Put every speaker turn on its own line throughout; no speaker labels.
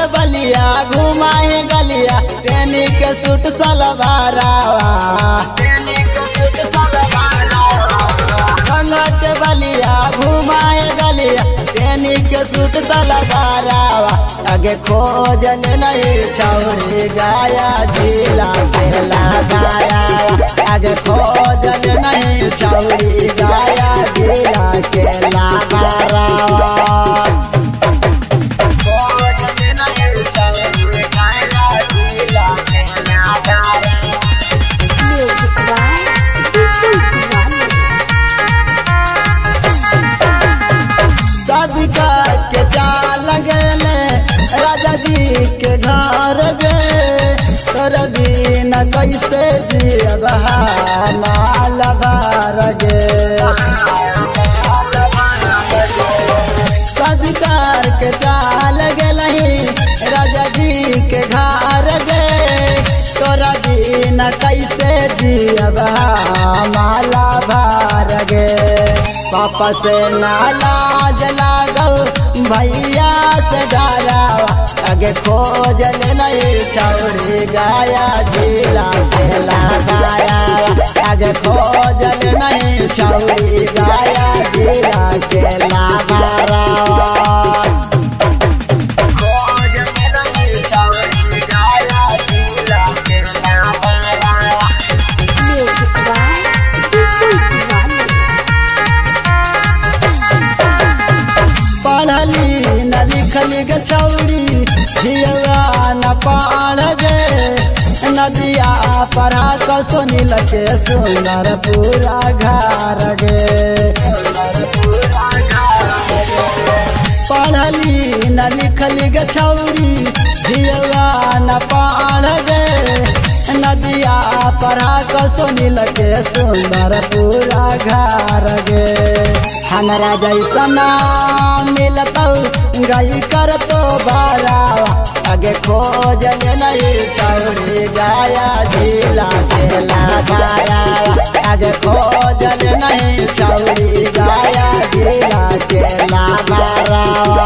के बलिया घुमाए गलिया पेनी के सूट सलवारावा गंगा के बलिया घुमाए गलिया पेनी के सूट सलवारावा आगे खोजल नहीं छौरी गाया जिला के लगाया आगे खोजल नहीं छौरी गाया जिला के लगारावा के चाल गेले राजा जी के घर गे तोर बिन कैसे जियब माल भार गे सदकार के चाल गेलही राजा जी के घर गे तोर बिन कैसे जियब माला भार गे पापा से नालाज लागल भैया से डरावा आगे खोजल नहीं छौरी गाया जिला के लगाया आगे खोजल नहीं छौरी गाया जिला के लगाया पढ़ली न लिखली गे छौरी हियवा न पाड़ गे नदिया पढ़ा कर सुनील के सुंदर पूरा घर गे पढ़ली न लिखली गे छौरी हियवा न पाड़ गे नदिया पढ़ा कर सुनील के सुंदर पूरा घर गे हमरा जैसा मिलतौ गई कर तो बारावा आगे खोजल नहीं छौरी गाया जिला के लगाया आगे खोजल नहीं छौरी गाया जिला के लगाया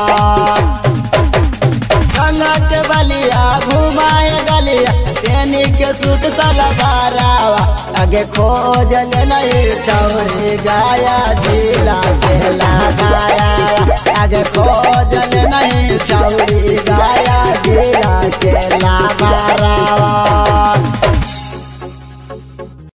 गंगा के बलिया घुमाए गलिया पेनी के सूट सलवारावा आगे खोजल नहीं छौरी गाया जिला के लगाया आगे खोजल नहीं छौरी गाया